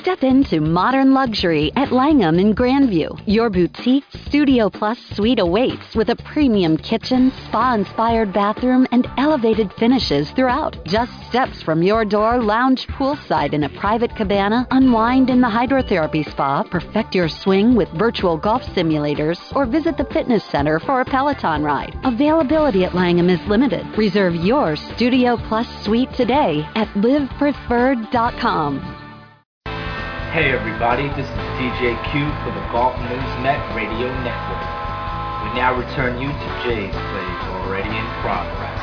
Step into modern luxury at Langham in Grandview. Your boutique Studio Plus suite awaits with a premium kitchen, spa-inspired bathroom, and elevated finishes throughout. Just steps from your door, lounge poolside in a private cabana, unwind in the hydrotherapy spa, perfect your swing with virtual golf simulators, or visit the fitness center for a Peloton ride. Availability at Langham is limited. Reserve your Studio Plus suite today at livepreferred.com. Hey everybody, this is DJ Q for the Golf News Net Radio Network. We now return you to Jay's Plays, already in progress.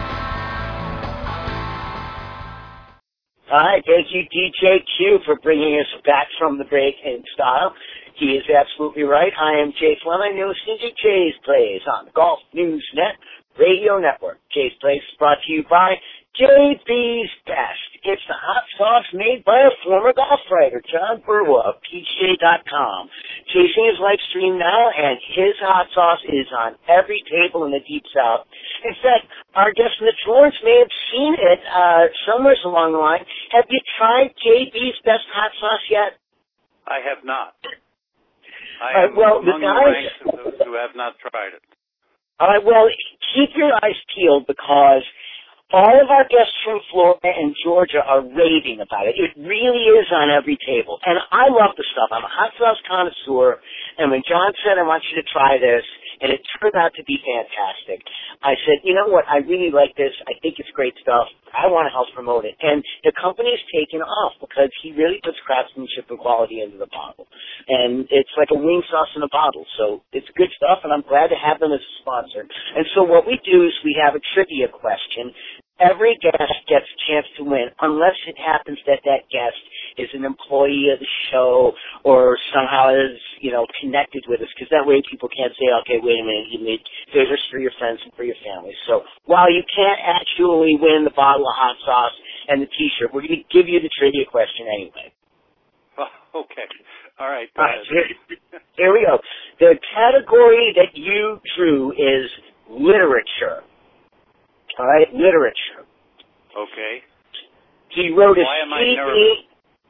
All right, thank you, DJ Q, for bringing us back from the break in style. He is absolutely right. I am Jay Fleming. You're listening to Jay's Plays on the Golf News Net Radio Network. Jay's Plays is brought to you by JB's Best. It's the hot sauce made by a former golf writer, John Burwa of PGA.com. Chasing his live stream now, and his hot sauce is on every table in the Deep South. In fact, our guest Mitch Lawrence may have seen it somewhere along the line. Have you tried JB's Best hot sauce yet? I have not. I am among the ranks of those who have not tried it. All right, well, keep your eyes peeled because all of our guests from Florida and Georgia are raving about it. It really is on every table. And I love the stuff. I'm a hot sauce connoisseur. And when John said, I want you to try this, and it turned out to be fantastic, I said, you know what? I really like this. I think it's great stuff. I want to help promote it. And the company's taken off because he really puts craftsmanship and quality into the bottle. And it's like a wing sauce in a bottle. So it's good stuff, and I'm glad to have them as a sponsor. And so what we do is we have a trivia question. Every guest gets a chance to win unless it happens that that guest is an employee of the show or somehow is, connected with us, because that way people can't say, okay, wait a minute, you made favors for your friends and for your family. So while you can't actually win the bottle of hot sauce and the T-shirt, we're going to give you the trivia question anyway. Oh, okay. All right. All right, here we go. The category that you drew is literature. All right, literature. Okay. He wrote Why am I nervous?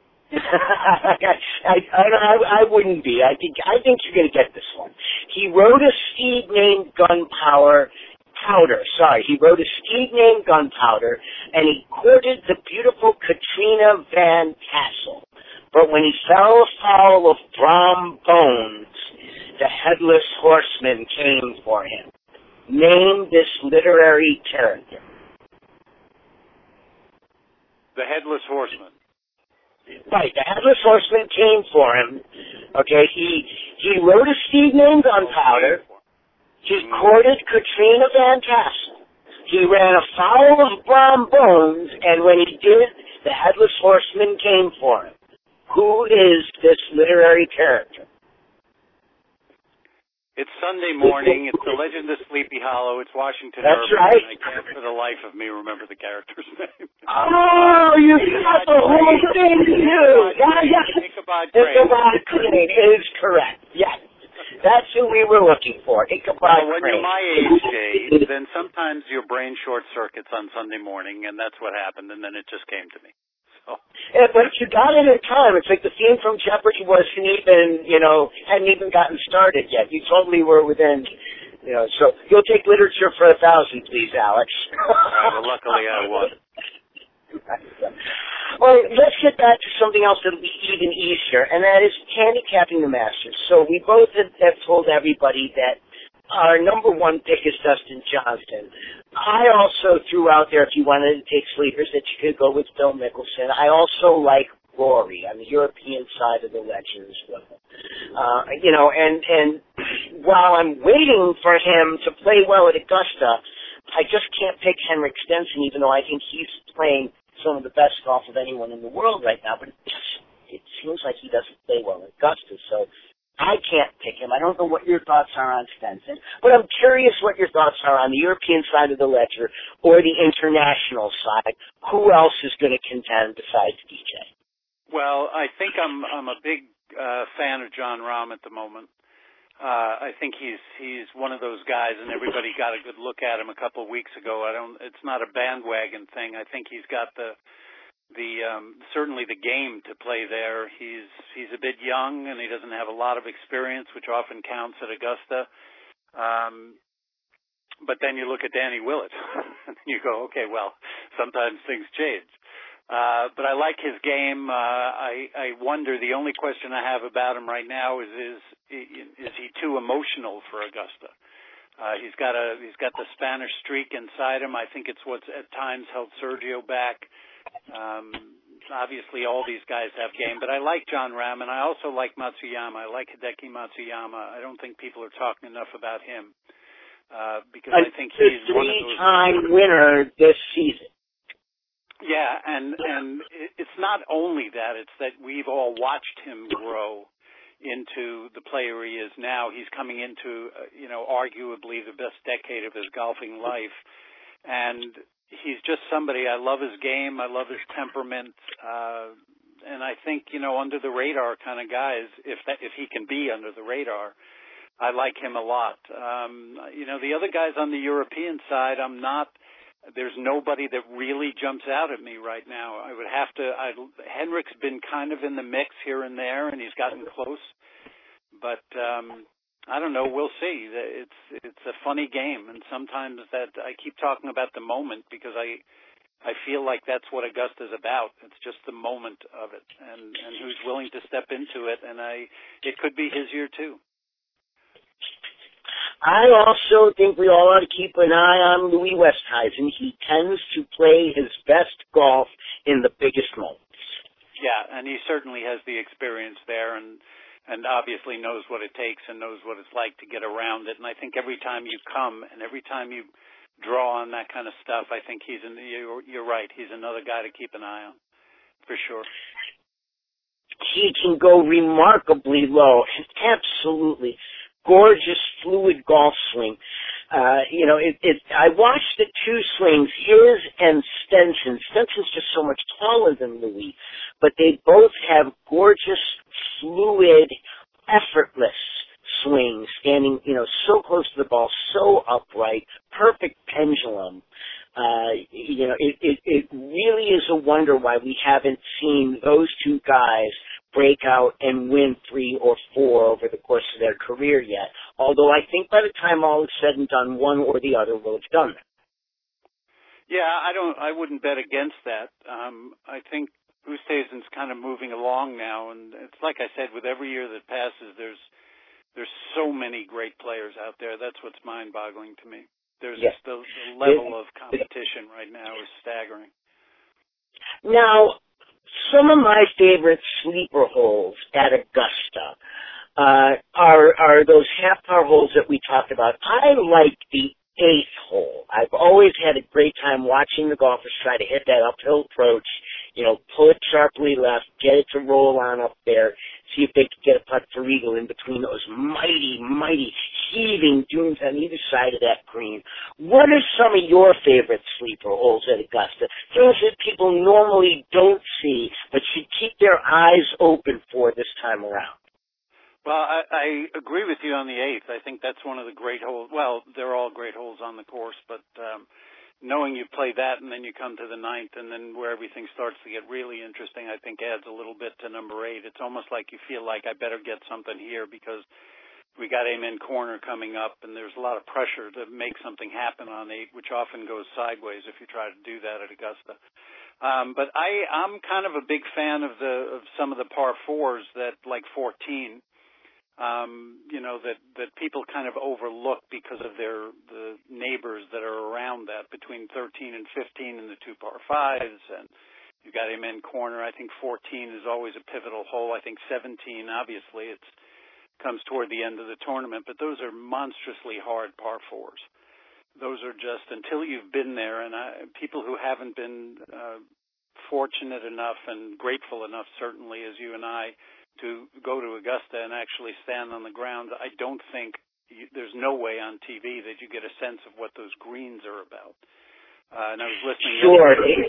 I wouldn't be. I think you're going to get this one. He wrote a steed named Gunpowder. He wrote a steed named Gunpowder, and he courted the beautiful Katrina Van Tassel. But when he fell afoul of Brom Bones, the headless horseman came for him. Name this literary character. The Headless Horseman. Right, the Headless Horseman came for him. Okay, he wrote a steed named Gunpowder. He courted Katrina Van Tassel. He ran afoul of Brom Bones, and when he did, the Headless Horseman came for him. Who is this literary character? It's Sunday morning. It's The Legend of Sleepy Hollow. It's Washington That's Irving. right. I can't for the life of me remember the character's name. Oh, you got the whole thing, too. Ichabod Crane. Ichabod Crane is correct. Yes. That's who we were looking for. Ichabod Crane. When you're my age, Jay, then sometimes your brain short circuits on Sunday morning, and that's what happened, and then it just came to me. Yeah, but you got it in time. It's like the theme from Jeopardy hadn't even gotten started yet. You totally were within, so you'll take literature for 1,000, please, Alex. Well, luckily I won. Well, let's get back to something else that'll be even easier, and that is handicapping the Masters. So we both have told everybody that our number one pick is Dustin Johnson. I also threw out there, if you wanted to take sleepers, that you could go with Phil Mickelson. I also like Rory on the European side of the ledger as well. And while I'm waiting for him to play well at Augusta, I just can't pick Henrik Stenson, even though I think he's playing some of the best golf of anyone in the world right now. But it seems like he doesn't play well at Augusta, so I can't pick him. I don't know what your thoughts are on Stenson, but I'm curious what your thoughts are on the European side of the ledger or the international side. Who else is going to contend besides DJ? Well, I think I'm a big fan of Jon Rahm at the moment. I think he's one of those guys, and everybody got a good look at him a couple of weeks ago. It's not a bandwagon thing. I think he's got the certainly the game to play there. He's a bit young and he doesn't have a lot of experience, which often counts at Augusta. But then you look at Danny Willett and you go, okay, well, sometimes things change. But I like his game. I wonder, the only question I have about him right now is he too emotional for Augusta? He's got the Spanish streak inside him. I think it's what's at times held Sergio back. Obviously all these guys have game, but I like Jon Rahm and I also like Matsuyama. I like Hideki Matsuyama. I don't think people are talking enough about him. Because I think he's one of those three-time winner this season. Yeah, and it's not only that, it's that we've all watched him grow into the player he is now. He's coming into, arguably the best decade of his golfing life. And he's just somebody, I love his game, I love his temperament, and I think, under the radar kind of guys, if he can be under the radar, I like him a lot. The other guys on the European side, there's nobody that really jumps out at me right now. Henrik's been kind of in the mix here and there, and he's gotten close. But, I don't know, we'll see. It's a funny game, and sometimes that I keep talking about the moment because I feel like that's what Augusta's about. It's just the moment of it, and who's willing to step into it, and it could be his year too. I also think we all ought to keep an eye on Louis Westhuizen. He tends to play his best golf in the biggest moments. Yeah, and he certainly has the experience there and obviously knows what it takes and knows what it's like to get around it. And I think every time you come and every time you draw on that kind of stuff, I think you're right. He's another guy to keep an eye on, for sure. He can go remarkably low. Absolutely gorgeous, fluid golf swing. I watched the two swings, his and Stenson. Stenson's just so much taller than Louis, but they both have gorgeous, fluid, effortless swings, standing, so close to the ball, so upright, perfect pendulum. It really is a wonder why we haven't seen those two guys break out and win 3 or 4 over the course of their career yet. Although I think by the time all is said and done, one or the other will have done that. Yeah, I wouldn't bet against that. I think Oosthuizen's kind of moving along now, and it's like I said, with every year that passes, there's so many great players out there. That's what's mind-boggling to me. There's yes. the level of competition right now is staggering. Now, some of my favorite sleeper holes at Augusta are those half-par holes that we talked about. I like the 8th hole. I've always had a great time watching the golfers try to hit that uphill approach, pull it sharply left, get it to roll on up there, see if they can get a putt for eagle in between those mighty, mighty heaving dunes on either side of that green. What are some of your favorite sleeper holes at Augusta? Things that people normally don't see, but should keep their eyes open for this time around. Well, I agree with you on the 8th. I think that's one of the great holes. Well, they're all great holes on the course, but knowing you play that and then you come to the 9th and then where everything starts to get really interesting, I think adds a little bit to number 8. It's almost like you feel like I better get something here because we got Amen Corner coming up and there's a lot of pressure to make something happen on 8, which often goes sideways if you try to do that at Augusta. But I'm kind of a big fan of some of the par 4s that like 14. That people kind of overlook because of the neighbors that are around that between 13 and 15 and the 2 par 5s, and you've got Amen Corner. I think 14 is always a pivotal hole. I think 17, obviously, comes toward the end of the tournament, but those are monstrously hard par 4s. Those are just, until you've been there, and people who haven't been fortunate enough and grateful enough, certainly, as you and I, to go to Augusta and actually stand on the ground, I don't think there's no way on TV that you get a sense of what those greens are about. And I was listening. Sure.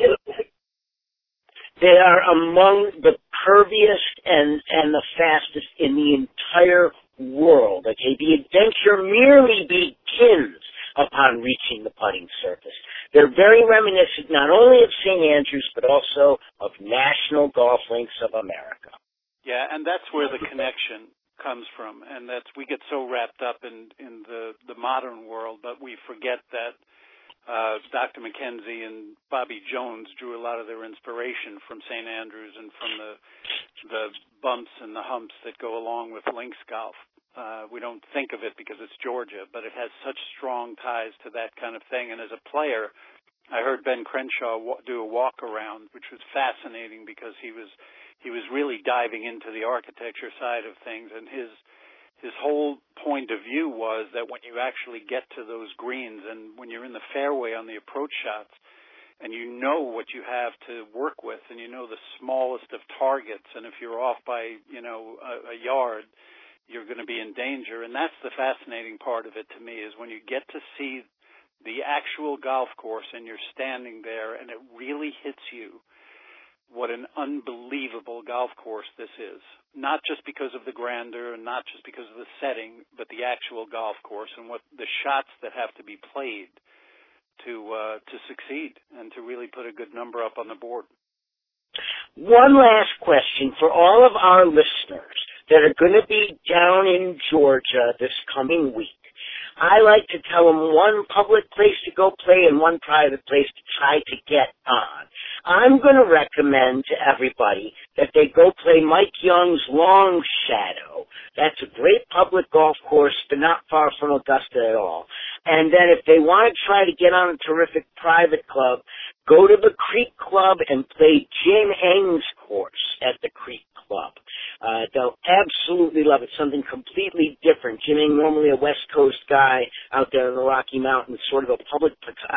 They are among the curviest and the fastest in the entire world. Okay, the adventure merely begins upon reaching the putting surface. They're very reminiscent not only of St. Andrews, but also of National Golf Links of America. Yeah, and that's where the connection comes from, and we get so wrapped up in the modern world, but we forget that Dr. McKenzie and Bobby Jones drew a lot of their inspiration from St. Andrews and from the bumps and the humps that go along with links golf. We don't think of it because it's Georgia, but it has such strong ties to that kind of thing. And as a player, I heard Ben Crenshaw do a walk around, which was fascinating because he was really diving into the architecture side of things, and his whole point of view was that when you actually get to those greens and when you're in the fairway on the approach shots and you know what you have to work with and you know the smallest of targets, and if you're off by, a yard, you're going to be in danger. And that's the fascinating part of it to me, is when you get to see the actual golf course and you're standing there and it really hits you what an unbelievable golf course this is. Not just because of the grandeur and not just because of the setting, but the actual golf course and what the shots that have to be played to succeed and to really put a good number up on the board. One last question for all of our listeners that are going to be down in Georgia this coming week. I like to tell them one public place to go play and one private place to try to get on. I'm going to recommend to everybody that they go play Mike Young's Long Shadow. That's a great public golf course, but not far from Augusta at all. And then if they want to try to get on a terrific private club, go to the Creek Club and play Jim Eng's course at the Creek Club. They'll absolutely love it. Something completely different. Jim Eng, normally a West Coast guy out there in the Rocky Mountains, sort of a Pablo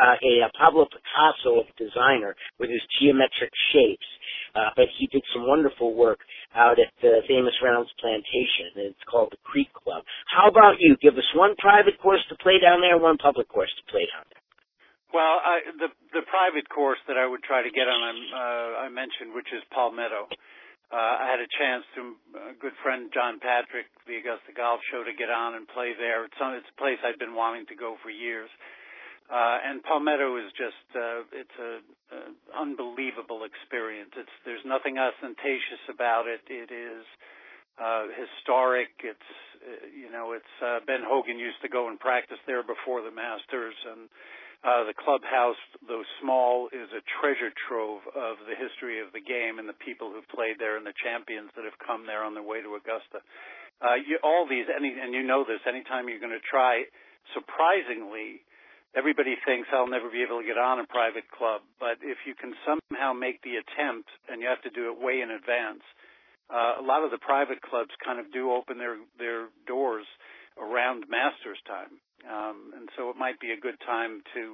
Picasso of a designer with his geometric shapes. But he did some wonderful work out at the famous Reynolds Plantation, and it's called the Creek Club. How about you? Give us one private course to play down there, one public course to play down there. Well, the private course that I would try to get on, I mentioned, which is Palmetto. I had a chance through a good friend, John Patrick, the Augusta Golf Show, to get on and play there. It's a place I'd been wanting to go for years. And Palmetto is just, it's an unbelievable experience. There's nothing ostentatious about it. It is historic. It's Ben Hogan used to go and practice there before the Masters, and the clubhouse, though small, is a treasure trove of the history of the game and the people who've played there and the champions that have come there on their way to Augusta. And you know this, anytime you're going to try, surprisingly, everybody thinks I'll never be able to get on a private club, but if you can somehow make the attempt, and you have to do it way in advance, a lot of the private clubs kind of do open their doors around Masters time. And so it might be a good time to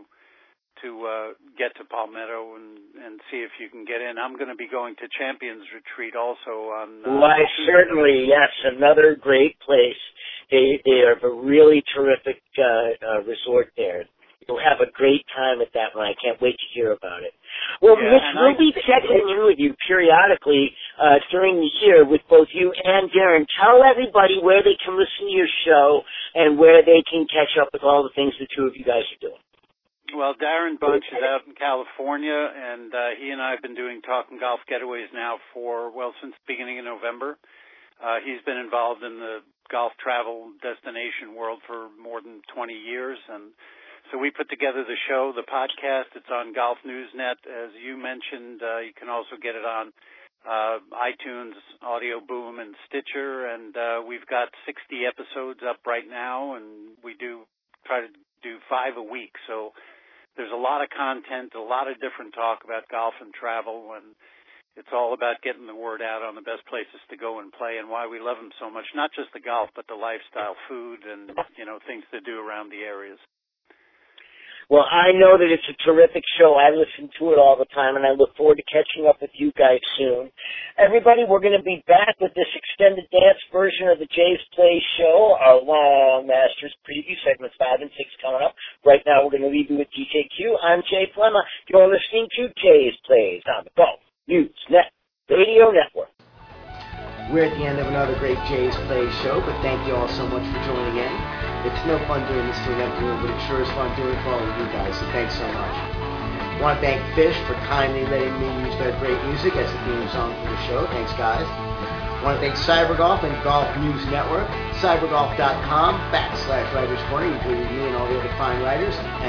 get to Palmetto and see if you can get in. I'm going to be going to Champions Retreat also on. Why, certainly, yes, another great place. They have a really terrific resort there. You'll have a great time at that one. I can't wait to hear about it. Well, yeah, Mitch, we'll be checking in with you periodically during the year with both you and Darren. Tell everybody where they can listen to your show and where they can catch up with all the things the two of you guys are doing. Well, Darren Bunch is out in California, and he and I have been doing Talking Golf Getaways now since the beginning of November. He's been involved in the golf travel destination world for more than 20 years, and so we put together the show, the podcast. It's on Golf Newsnet, as you mentioned. You can also get it on iTunes, Audio Boom, and Stitcher. And we've got 60 episodes up right now, and we try to do 5 a week. So there's a lot of content, a lot of different talk about golf and travel, and it's all about getting the word out on the best places to go and play and why we love them so much. Not just the golf, but the lifestyle, food, and things to do around the areas. Well, I know that it's a terrific show. I listen to it all the time, and I look forward to catching up with you guys soon. Everybody, we're going to be back with this extended dance version of the Jays Play show, our long Masters preview, segments 5 and 6 coming up. Right now, we're going to leave you with DJ Q. I'm Jay Flemma. You're listening to Jays Plays on the Golf Newsnet Radio Network. We're at the end of another great Jays Play show, but thank you all so much for joining in. It's no fun doing this to an empty room, but it sure is fun doing it for all of you guys, so thanks so much. I want to thank Fish for kindly letting me use their great music as the theme song for the show. Thanks, guys. I want to thank CyberGolf and Golf News Network, cybergolf.com/Writers Corner, including me and all the other fine writers, and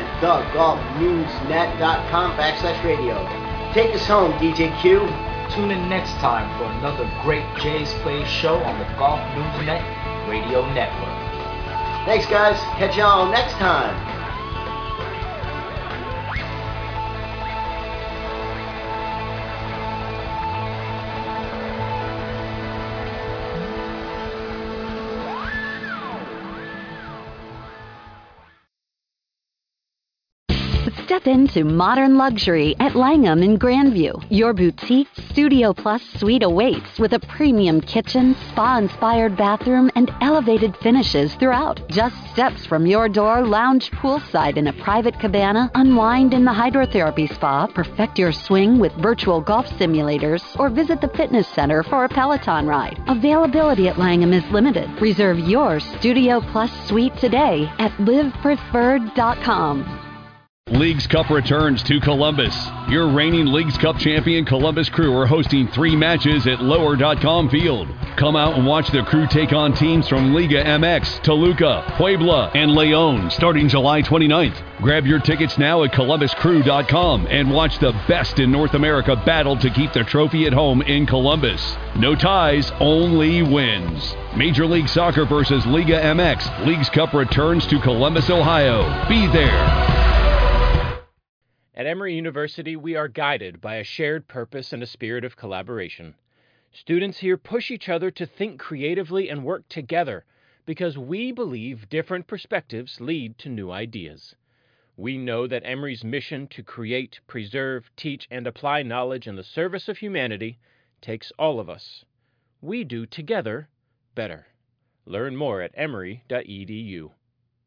thegolfnewsnet.com/radio. Take us home, DJ Q. Tune in next time for another great Jays Play show on the Golf News Net Radio Network. Thanks, guys. Catch y'all next time. Step into modern luxury at Langham in Grandview. Your boutique Studio Plus suite awaits with a premium kitchen, spa-inspired bathroom, and elevated finishes throughout. Just steps from your door, lounge poolside in a private cabana, unwind in the hydrotherapy spa, perfect your swing with virtual golf simulators, or visit the fitness center for a Peloton ride. Availability at Langham is limited. Reserve your Studio Plus suite today at livepreferred.com. Leagues Cup returns to Columbus. Your reigning Leagues Cup champion Columbus Crew are hosting 3 matches at Lower.com Field. Come out and watch the Crew take on teams from Liga MX, Toluca, Puebla, and León starting July 29th. Grab your tickets now at columbuscrew.com and watch the best in North America battle to keep the trophy at home in Columbus. No ties, only wins. Major League Soccer versus Liga MX. Leagues Cup returns to Columbus, Ohio. Be there. At Emory University, we are guided by a shared purpose and a spirit of collaboration. Students here push each other to think creatively and work together because we believe different perspectives lead to new ideas. We know that Emory's mission to create, preserve, teach, and apply knowledge in the service of humanity takes all of us. We do together better. Learn more at emory.edu.